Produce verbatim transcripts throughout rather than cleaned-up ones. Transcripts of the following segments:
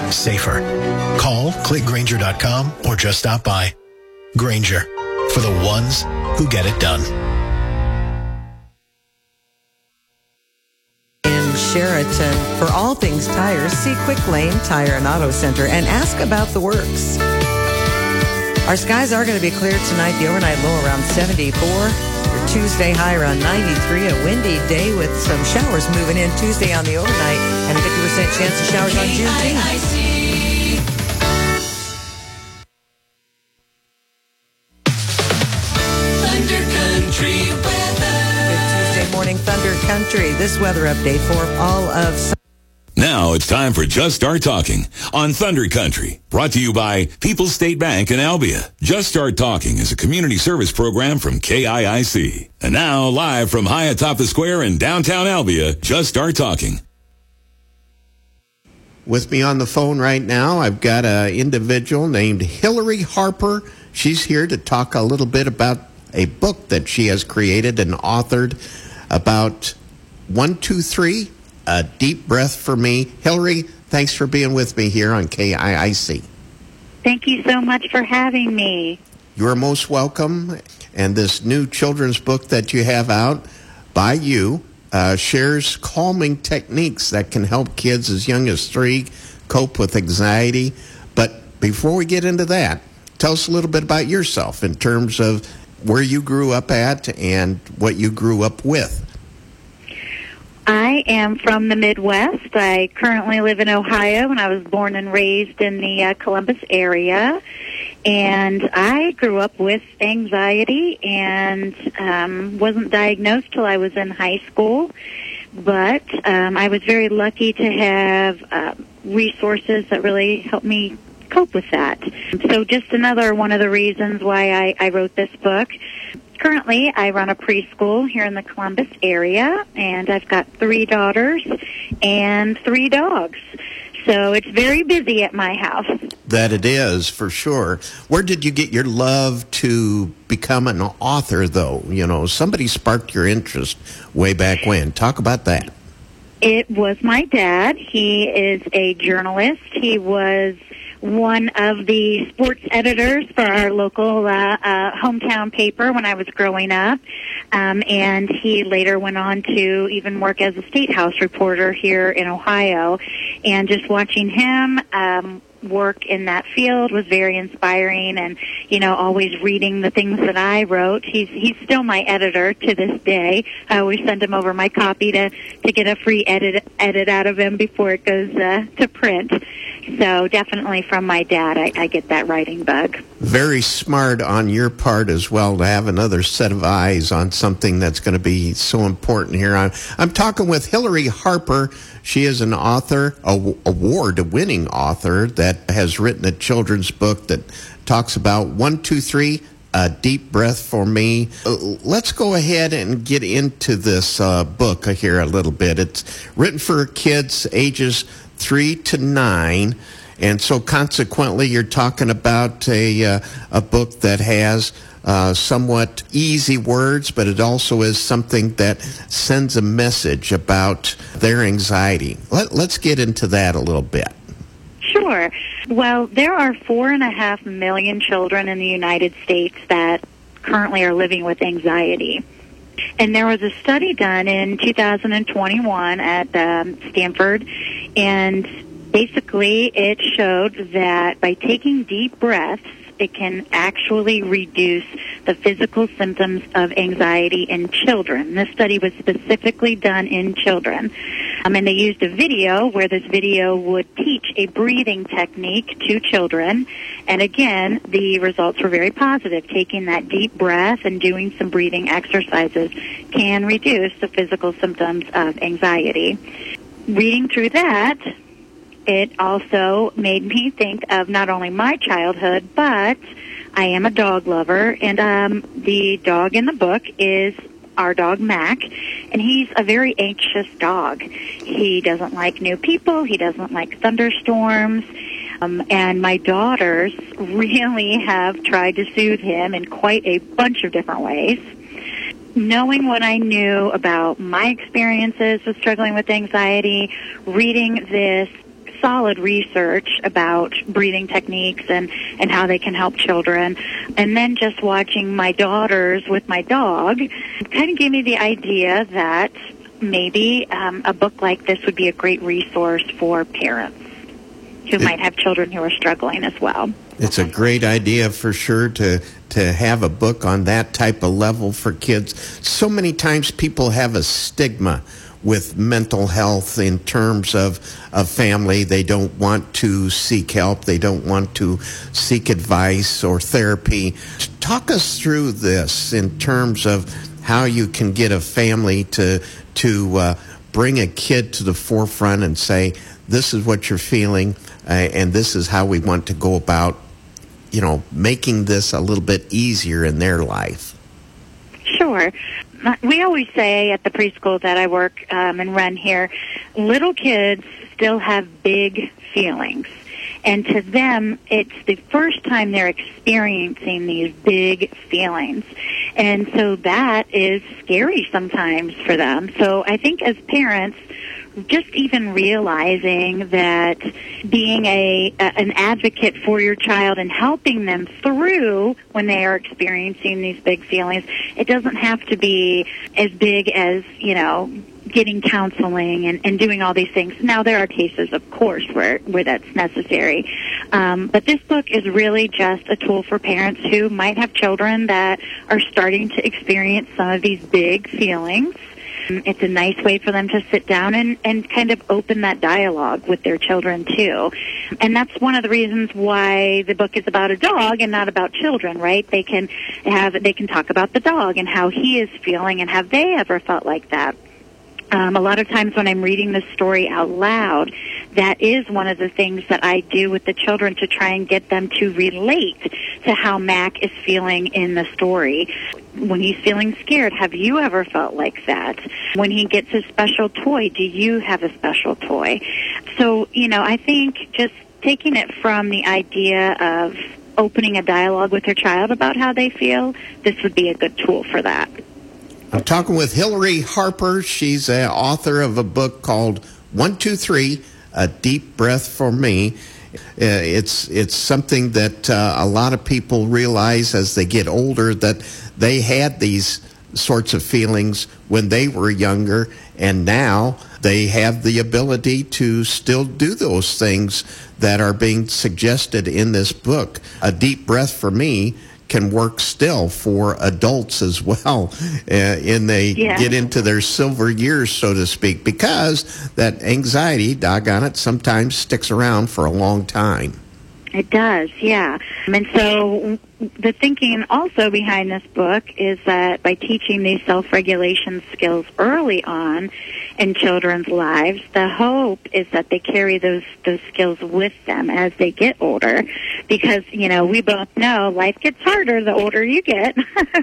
safer. Call, click Grainger dot com, or just stop by. Grainger, for the ones who get it done. In Sheraton, for all things tires, see Quick Lane Tire and Auto Center and ask about the works. Our skies are going to be clear tonight. The overnight low around seventy-four. Your Tuesday high around ninety-three. A windy day with some showers moving in Tuesday on the overnight and a fifty percent chance of showers on Juneteenth. Thunder Country. This weather update for all of... Now it's time for Just Start Talking on Thunder Country. Brought to you by People's State Bank in Albia. Just Start Talking is a community service program from K I I C. And now, live from high atop the square in downtown Albia, Just Start Talking. With me on the phone right now, I've got an individual named Hillary Harper. She's here to talk a little bit about a book that she has created and authored about one two three, a deep breath for me. Hillary, thanks for being with me here on K I I C. Thank you so much for having me. You're most welcome. And this new children's book that you have out by you uh, shares calming techniques that can help kids as young as three cope with anxiety. But before we get into that, tell us a little bit about yourself in terms of where you grew up at and what you grew up with. I am from the Midwest. I currently live in Ohio, and I was born and raised in the uh, Columbus area. And I grew up with anxiety and um, wasn't diagnosed till I was in high school. But um, I was very lucky to have uh, resources that really helped me cope with that. So just another one of the reasons why I, I wrote this book. Currently, I run a preschool here in the Columbus area, and I've got three daughters and three dogs. So it's very busy at my house. That it is, for sure. Where did you get your love to become an author, though? You know, somebody sparked your interest way back when. Talk about that. It was my dad. He is a journalist. He was one of the sports editors for our local uh, uh, hometown paper when I was growing up. Um, and he later went on to even work as a State House reporter here in Ohio. And just watching him um, work in that field was very inspiring, and, you know, always reading the things that I wrote. He's he's still my editor to this day. I always send him over my copy to, to get a free edit edit out of him before it goes uh, to print. So definitely from my dad, I, I get that writing bug. Very smart on your part as well to have another set of eyes on something that's going to be so important here. I'm, I'm talking with Hillary Harper. She is an author, a award-winning author that has written a children's book that talks about one, two, three, a deep breath for me. Uh, let's go ahead and get into this uh, book here a little bit. It's written for kids ages three to nine, and so consequently you're talking about a uh, a book that has uh, somewhat easy words, but it also is something that sends a message about their anxiety. Let, let's get into that a little bit. Sure. Well, there are four and a half million children in the United States that currently are living with anxiety. And there was a study done in two thousand twenty-one at um, Stanford, and basically it showed that by taking deep breaths, it can actually reduce the physical symptoms of anxiety in children. This study was specifically done in children. Um, and they used a video where this video would teach a breathing technique to children. And again, the results were very positive. Taking that deep breath and doing some breathing exercises can reduce the physical symptoms of anxiety. Reading through that, it also made me think of not only my childhood, but I am a dog lover, and um, the dog in the book is our dog Mac, and he's a very anxious dog. He doesn't like new people. He doesn't like thunderstorms. Um, and my daughters really have tried to soothe him in quite a bunch of different ways. Knowing what I knew about my experiences with struggling with anxiety, reading this solid research about breathing techniques and, and how they can help children. And then just watching my daughters with my dog kind of gave me the idea that maybe um, a book like this would be a great resource for parents who it, might have children who are struggling as well. It's a great idea for sure to to have a book on that type of level for kids. So many times people have a stigma with mental health in terms of a family. They don't want to seek help. They don't want to seek advice or therapy. Talk us through this in terms of how you can get a family to to uh, bring a kid to the forefront and say, this is what you're feeling, uh, and this is how we want to go about, you know, making this a little bit easier in their life. Sure. We always say at the preschool that I work um, and run here, little kids still have big feelings. And to them, it's the first time they're experiencing these big feelings. And so that is scary sometimes for them. So I think as parents, just even realizing that being a, a an advocate for your child and helping them through when they are experiencing these big feelings, it doesn't have to be as big as, you know, getting counseling and, and doing all these things. Now, there are cases, of course, where, where that's necessary. Um, but this book is really just a tool for parents who might have children that are starting to experience some of these big feelings. It's a nice way for them to sit down and, and kind of open that dialogue with their children, too. And that's one of the reasons why the book is about a dog and not about children, right? They can have, they can talk about the dog and how he is feeling, and have they ever felt like that? Um, a lot of times when I'm reading this story out loud, that is one of the things that I do with the children to try and get them to relate to how Mac is feeling in the story. When he's feeling scared, have you ever felt like that? When he gets his special toy, do you have a special toy? So, you know, I think just taking it from the idea of opening a dialogue with your child about how they feel, this would be a good tool for that. I'm talking with Hillary Harper. She's an author of a book called One, Two, Three, A Deep Breath for Me. Uh, it's it's something that uh, a lot of people realize as they get older that they had these sorts of feelings when they were younger, and now they have the ability to still do those things that are being suggested in this book. A Deep Breath for Me can work still for adults as well, uh, and they yeah. get into their silver years, so to speak, because that anxiety, doggone it, sometimes sticks around for a long time. It does, yeah. And so the thinking also behind this book is that by teaching these self-regulation skills early on in children's lives, the hope is that they carry those those skills with them as they get older. Because, you know, we both know life gets harder the older you get.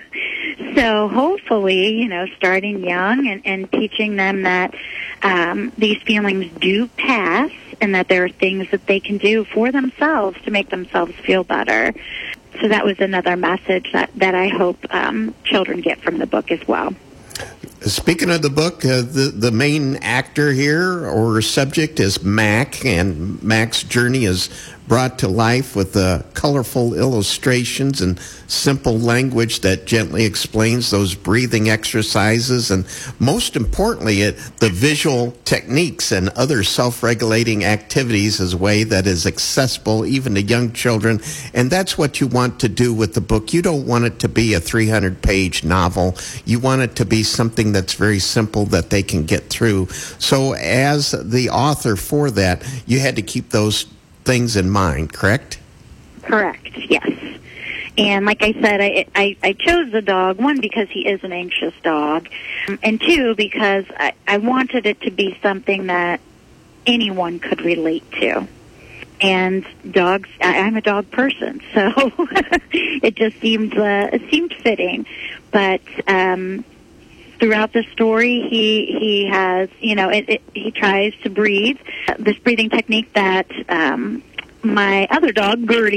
So hopefully, you know, starting young and, and teaching them that um, these feelings do pass, and that there are things that they can do for themselves to make themselves feel better. So that was another message that, that I hope um, children get from the book as well. Speaking of the book, uh, the, the main actor here or subject is Mac, and Mac's journey is brought to life with uh, colorful illustrations and simple language that gently explains those breathing exercises, and most importantly, it, the visual techniques and other self-regulating activities as a way that is accessible even to young children. And that's what you want to do with the book. You don't want it to be a three hundred page novel. You want it to be something that's very simple that they can get through. So as the author for that, you had to keep those things in mind, correct? Correct, yes. And like I said, I, I, I chose the dog, one, because he is an anxious dog, and two, because I, I wanted it to be something that anyone could relate to. And dogs, I, I'm a dog person, so it just seemed uh, it seemed fitting. But um, throughout the story, he he has, you know, it, it, he tries to breathe, this breathing technique that um, my other dog, Gertie,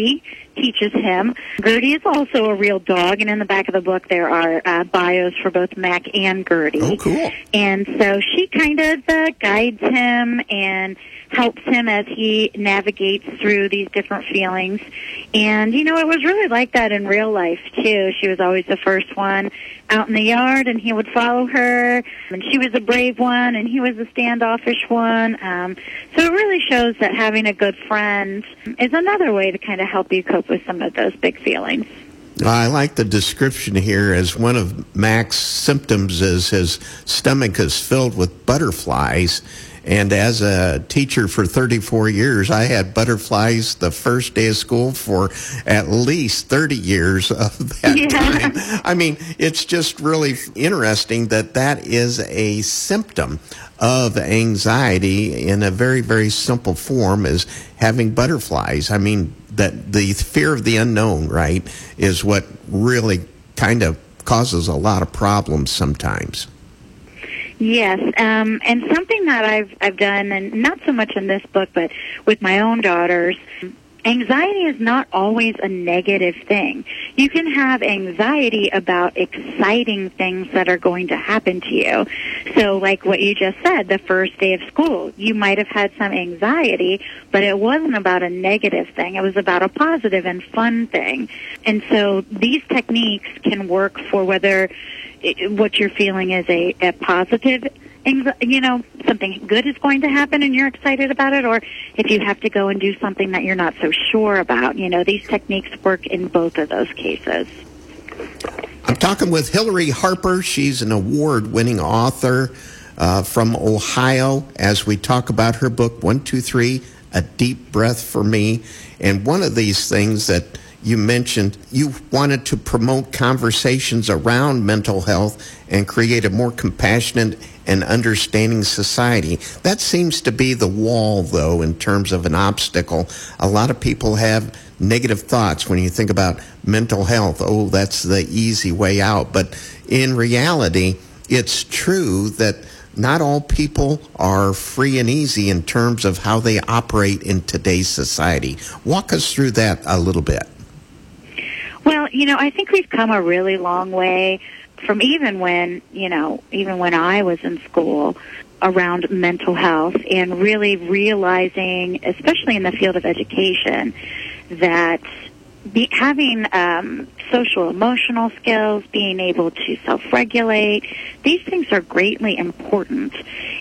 teaches him. Gertie is also a real dog, and in the back of the book there are uh, bios for both Mac and Gertie. Oh, cool. And so she kind of uh, guides him and helps him as he navigates through these different feelings. And, you know, it was really like that in real life, too. She was always the first one out in the yard, and he would follow her. And she was a brave one, and he was a standoffish one. Um, so it really shows that having a good friend is another way to kind of help you cope with some of those big feelings. I like the description here as one of Mac's symptoms is his stomach is filled with butterflies. And as a teacher for thirty-four years, I had butterflies the first day of school for at least thirty years of that Yeah. time. I mean, it's just really interesting that that is a symptom of anxiety in a very, very simple form, is having butterflies. I mean, that the fear of the unknown, right, is what really kind of causes a lot of problems sometimes. Yes, um, and something that I've I've done, and not so much in this book, but with my own daughters, anxiety is not always a negative thing. You can have anxiety about exciting things that are going to happen to you. So like what you just said, the first day of school, you might have had some anxiety, but it wasn't about a negative thing. It was about a positive and fun thing. And so these techniques can work for whether it, what you're feeling is a, a positive, you know, something good is going to happen and you're excited about it, or if you have to go and do something that you're not so sure about. You know, these techniques work in both of those cases. I'm talking with Hillary Harper. She's an award-winning author uh, from Ohio as we talk about her book, one two three, A Deep Breath for Me. And one of these things that you mentioned, you wanted to promote conversations around mental health and create a more compassionate and understanding society. That seems to be the wall, though, in terms of an obstacle. A lot of people have negative thoughts when you think about mental health. Oh, that's the easy way out. But in reality, it's true that not all people are free and easy in terms of how they operate in today's society. Walk us through that a little bit. Well, you know, I think we've come a really long way from even when, you know, even when I was in school around mental health, and really realizing, especially in the field of education, that be, having um, social emotional skills, being able to self-regulate, these things are greatly important.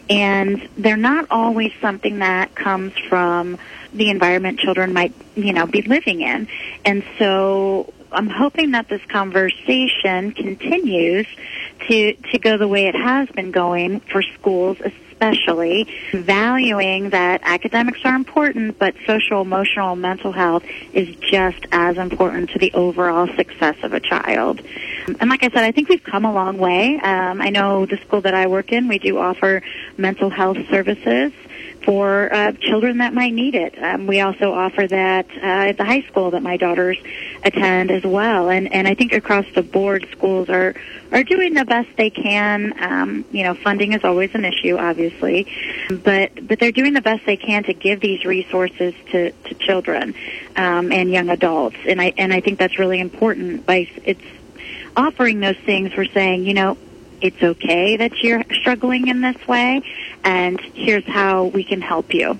And they're not always something that comes from the environment children might, you know, be living in. And so I'm hoping that this conversation continues to to go the way it has been going for schools, especially valuing that academics are important, but social, emotional, mental health is just as important to the overall success of a child. And like I said, I think we've come a long way. Um, I know the school that I work in, we do offer mental health services for uh, children that might need it. Um, we also offer that uh, at the high school that my daughters attend as well. And, and I think across the board, schools are, are doing the best they can. Um, you know, funding is always an issue, obviously, but but they're doing the best they can to give these resources to, to children um, and young adults. And I and I think that's really important. By it's offering those things, we're saying, you know, it's okay that you're struggling in this way, and here's how we can help you.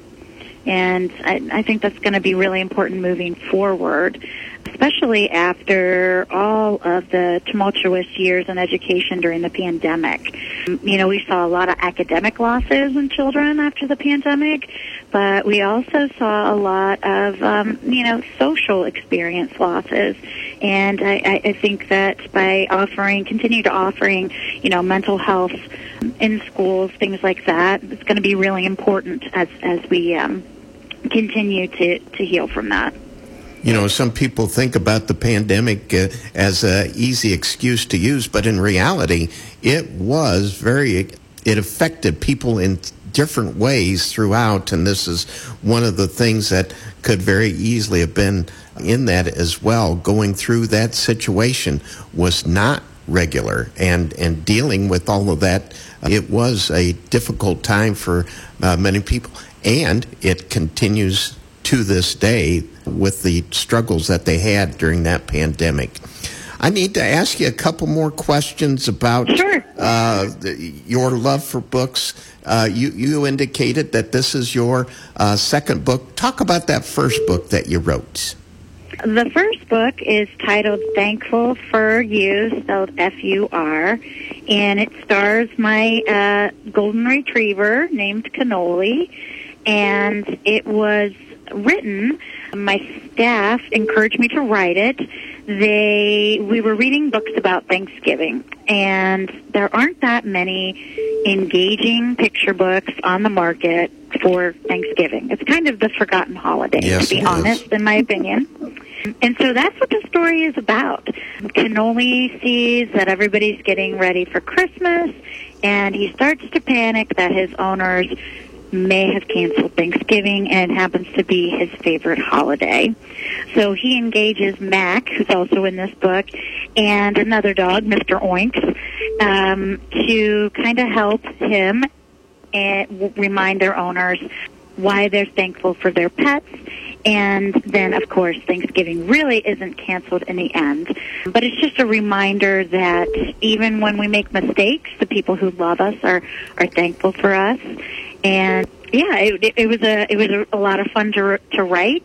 And I, I think that's going to be really important moving forward, especially after all of the tumultuous years in education during the pandemic. You know, we saw a lot of academic losses in children after the pandemic, but we also saw a lot of, um, you know, social experience losses. And I, I think that by offering, continue to offering, you know, mental health in schools, things like that, it's going to be really important as, as we um, continue to, to heal from that. You know, some people think about the pandemic uh, as an easy excuse to use, but in reality, it was very, it affected people in different ways throughout, and this is one of the things that could very easily have been in that as well. Going through that situation was not regular, and, and dealing with all of that, uh, it was a difficult time for uh, many people, and it continues to this day with the struggles that they had during that pandemic. I need to ask you a couple more questions about Sure. uh, the, your love for books. Uh, you, you indicated that this is your uh, second book. Talk about that first book that you wrote. The first book is titled Thankful for You, spelled F U R, and it stars my uh, golden retriever named Cannoli, and it was written, my staff encouraged me to write it. They, we were reading books about Thanksgiving, and there aren't that many engaging picture books on the market for Thanksgiving. It's kind of the forgotten holiday, Yes, to be it honest, is. in my opinion. And so that's what the story is about. Cannoli sees that everybody's getting ready for Christmas, and he starts to panic that his owners may have canceled Thanksgiving, and it happens to be his favorite holiday. So he engages Mac, who's also in this book, and another dog, Mister Oinks, um, to kind of help him and remind their owners why they're thankful for their pets. And then, of course, Thanksgiving really isn't canceled in the end. But it's just a reminder that even when we make mistakes, the people who love us are, are thankful for us. And yeah, it, it, it was a it was a, a lot of fun to to write,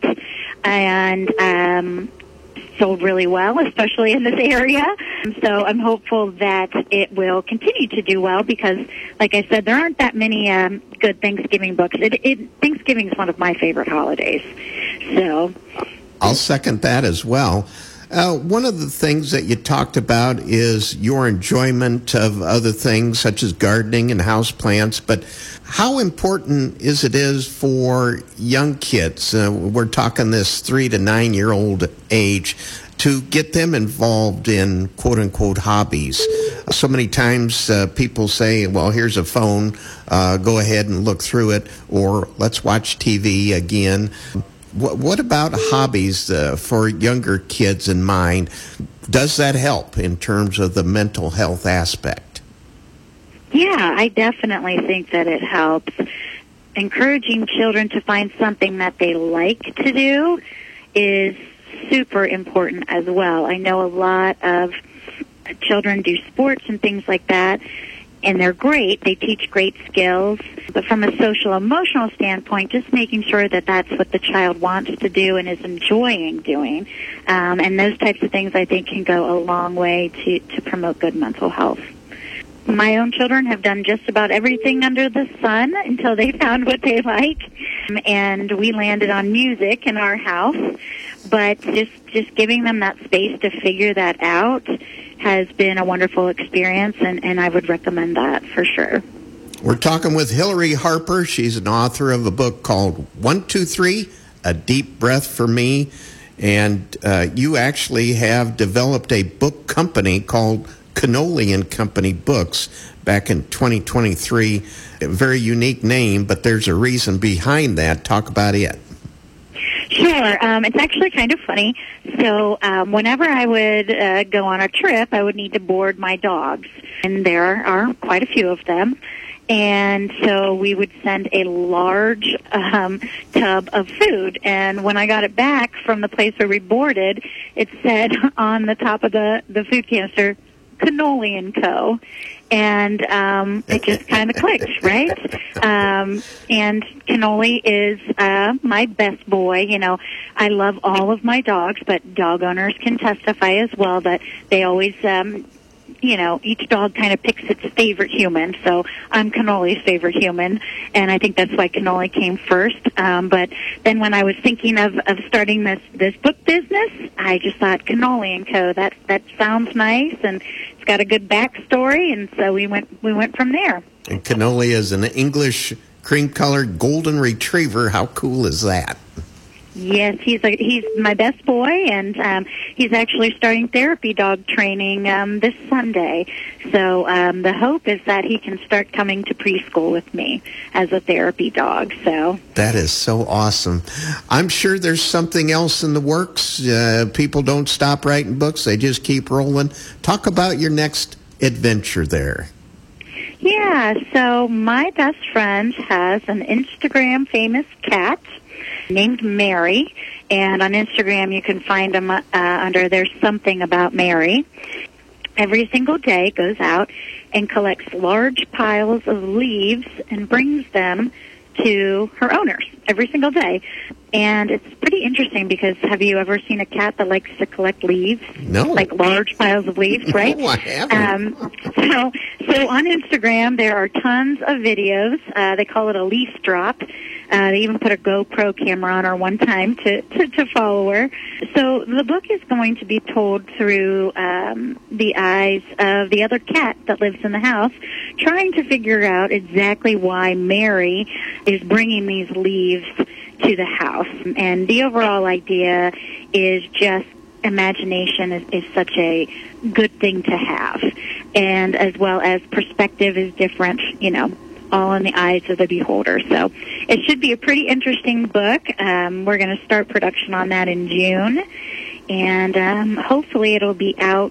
and um, sold really well, especially in this area. So I'm hopeful that it will continue to do well because, like I said, there aren't that many um, good Thanksgiving books. It, it, Thanksgiving is one of my favorite holidays. So I'll second that as well. Uh, one of the things that you talked about is your enjoyment of other things such as gardening and houseplants, but how important is it is for young kids, uh, we're talking this three to nine year old age, to get them involved in quote unquote hobbies? So many times uh, people say, well, here's a phone, uh, go ahead and look through it, or let's watch T V again. What, what about hobbies uh, for younger kids in mind? Does that help in terms of the mental health aspect? yeah, I definitely think that it helps. Encouraging children to find something that they like to do is super important as well. I know a lot of children do sports and things like that, and they're great. They teach great skills. But from a social emotional standpoint, just making sure that that's what the child wants to do and is enjoying doing. Um, and those types of things, I think, can go a long way to, to promote good mental health. My own children have done just about everything under the sun until they found what they like. And we landed on music in our house. But just, just giving them that space to figure that out has been a wonderful experience, and, and I would recommend that for sure. We're talking with Hillary Harper. She's an author of a book called One, Two, Three, A Deep Breath for Me. And uh, you actually have developed a book company called Cannoli and Company Books back in twenty twenty-three. A very unique name, but there's a reason behind that. Talk about it. Sure. Um, it's actually kind of funny. So um, whenever I would uh, go on a trip, I would need to board my dogs. And there are quite a few of them. And so we would send a large um, tub of food. And when I got it back from the place where we boarded, it said on the top of the, the food canister, Cannoli and Co. And um, it just kind of clicked, right? Um, and Cannoli is uh, my best boy. You know, I love all of my dogs, but dog owners can testify as well that they always, um, you know, each dog kind of picks its favorite human. So I'm Cannoli's favorite human, and I think that's why Cannoli came first. Um, but then when I was thinking of, of starting this, this book business, I just thought Cannoli and Co. That that sounds nice, and it's got a good backstory, and so we went we went from there. And Cannoli is an English cream-colored golden retriever. How cool is that? Yes, he's a, he's my best boy, and um, he's actually starting therapy dog training um, this Sunday. So um, the hope is that he can start coming to preschool with me as a therapy dog. So that is so awesome. I'm sure there's something else in the works. Uh, people don't stop writing books; they just keep rolling. Talk about your next adventure there. Yeah, so my best friend has an Instagram famous cat. named Mary. And on Instagram, you can find them uh, under There's Something About Mary. Every single day goes out and collects large piles of leaves and brings them to her owners every single day. And it's pretty interesting because have you ever seen a cat that likes to collect leaves? No. Like large piles of leaves, right? No, I haven't. Um, so, so on Instagram, there are tons of videos. Uh, they call it a leaf drop. Uh, they even put a GoPro camera on her one time to, to, to follow her. So the book is going to be told through um, the eyes of the other cat that lives in the house, trying to figure out exactly why Mary is bringing these leaves to the house. And the overall idea is just imagination is, is such a good thing to have. And as well as perspective is different, you know, all in the eyes of the beholder. So it should be a pretty interesting book. Um, we're going to start production on that in June. And um, hopefully it'll be out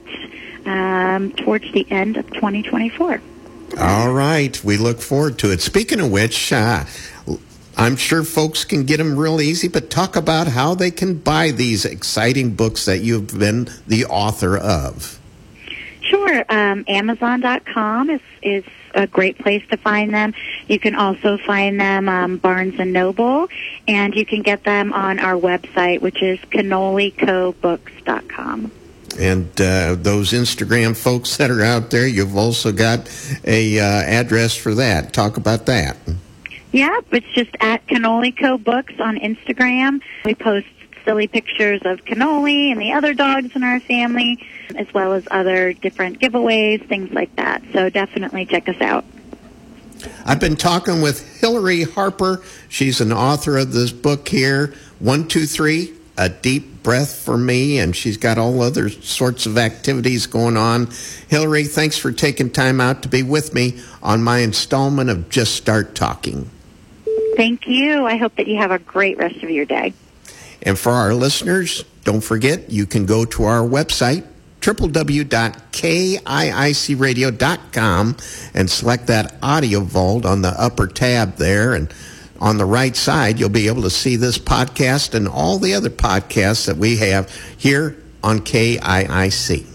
um, towards the end of twenty twenty-four. All right. We look forward to it. Speaking of which, uh, I'm sure folks can get them real easy, but talk about how they can buy these exciting books that you've been the author of. Sure. Um, Amazon dot com is, is a great place to find them. You can also find them um, Barnes and Noble, and you can get them on our website, which is cannoli co books dot com. And uh, those Instagram folks that are out there, you've also got a uh, address for that. Talk about that. Yeah, it's just at Cannoli Co Books on Instagram. We post silly pictures of Cannoli and the other dogs in our family, as well as other different giveaways, things like that. So definitely check us out. I've been talking with Hillary Harper. She's an author of this book here, One, Two, Three, A Deep Breath for Me, and she's got all other sorts of activities going on. Hillary, thanks for taking time out to be with me on my installment of Just Start Talking. Thank you. I hope that you have a great rest of your day. And for our listeners, don't forget, you can go to our website, w w w dot k i i c radio dot com, and select that audio vault on the upper tab there. And on the right side, you'll be able to see this podcast and all the other podcasts that we have here on K I I C.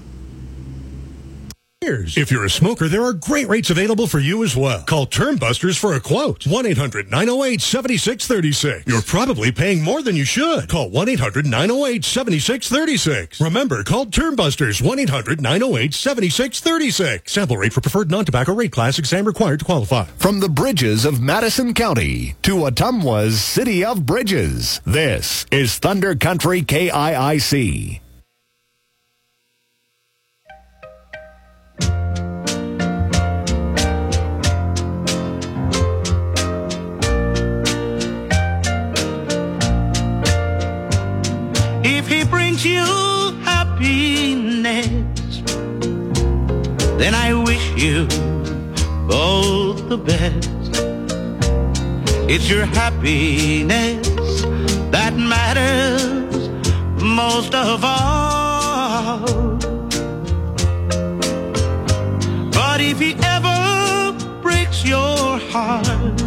If you're a smoker, there are great rates available for you as well. Call Term Busters for a quote. one eight hundred nine oh eight seven six three six. You're probably paying more than you should. Call one eight hundred nine oh eight seven six three six. Remember, call Term Busters one eight hundred nine oh eight seven six three six. Sample rate for preferred non-tobacco rate class. Exam required to qualify. From the bridges of Madison County to Ottumwa's City of Bridges, this is Thunder Country K I I C. If he brings you happiness, then I wish you both the best. It's your happiness that matters most of all. But if he ever breaks your heart,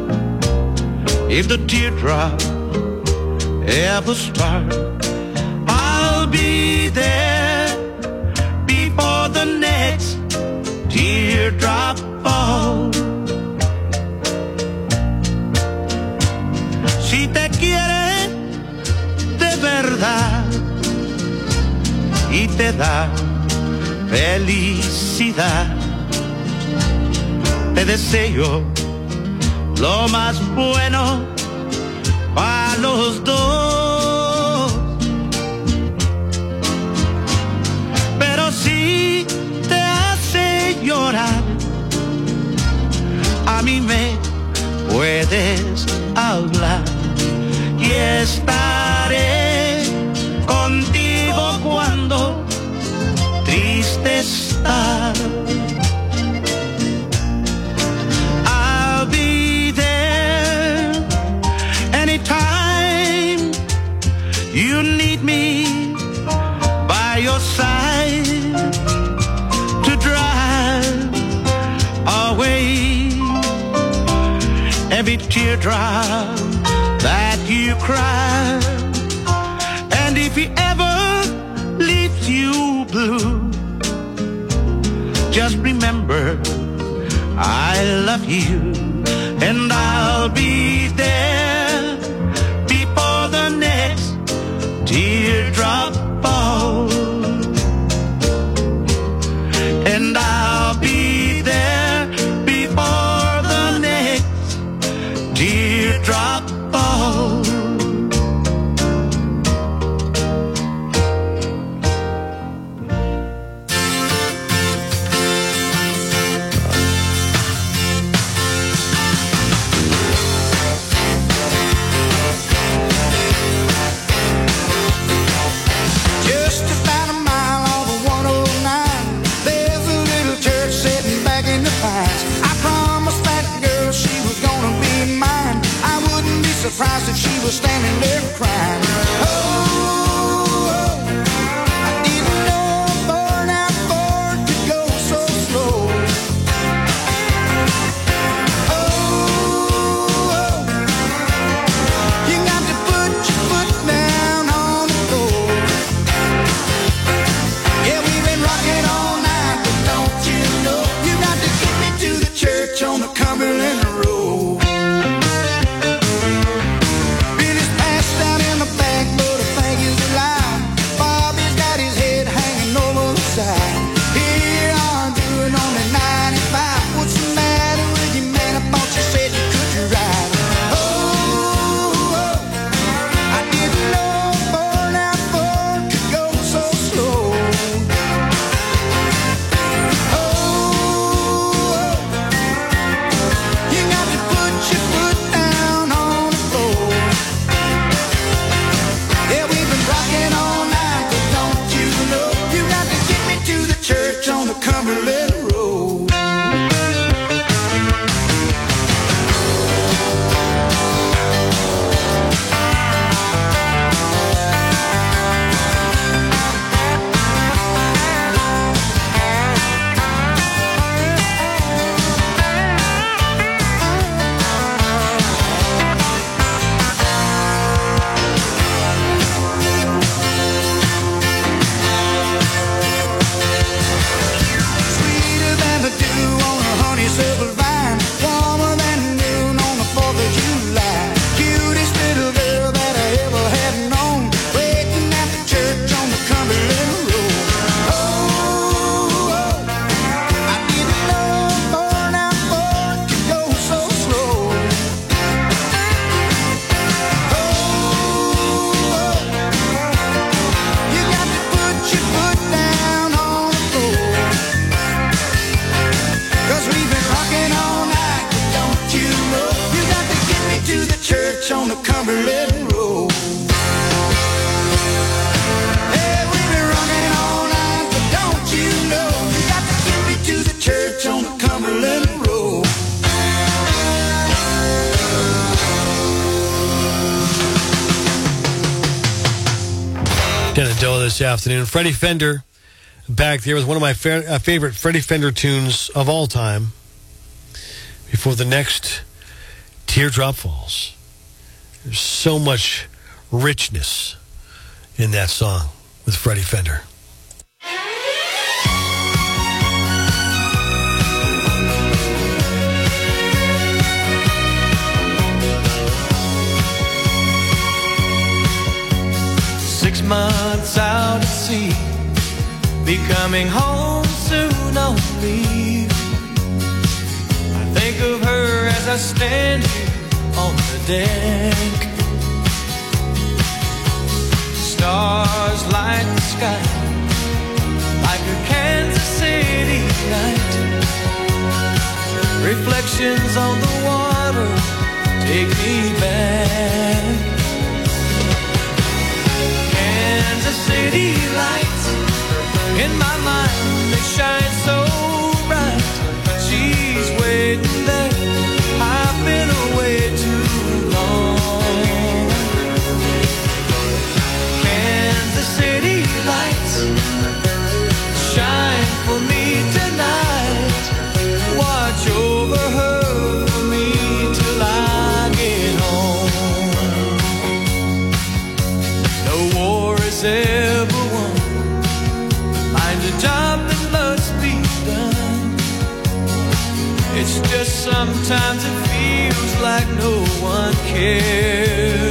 if the teardrop ever start, I'll be there before the next teardrop falls. Si te quiere de verdad y te da felicidad, te deseo lo más bueno para los dos. Pero si te hace llorar, a mí me puedes hablar y estaré contigo cuando triste estás. Anytime you need me by your side to drive away every teardrop that you you cry. And if he ever leaves you blue, just remember I love you, and I'll be there before the next teardrop falls. And I'll be there before the next teardrop falls. Surprised that she was standing there crying. Oh, oh, I didn't know a burnout Ford could go so slow. Oh, oh, you got to put your foot down on the floor. Yeah, we've been rocking all night, but don't you know you got to get me to the church on the Cumberland Road. This afternoon, Freddie Fender back there with one of my fa- uh, favorite Freddie Fender tunes of all time. Before the next teardrop falls, there's so much richness in that song with Freddie Fender. Six months out at sea, be coming home soon on leave. I think of her as I stand here on the deck. Stars light the sky like a Kansas City night. Reflections on the water take me back. Kansas City lights in my mind, they shine so bright. She's waiting there, I've been away too long. Kansas City lights shine for me tonight. Watch over her for me till I get home. it's ever won. Find a job that must be done. It's just sometimes it feels like no one cares.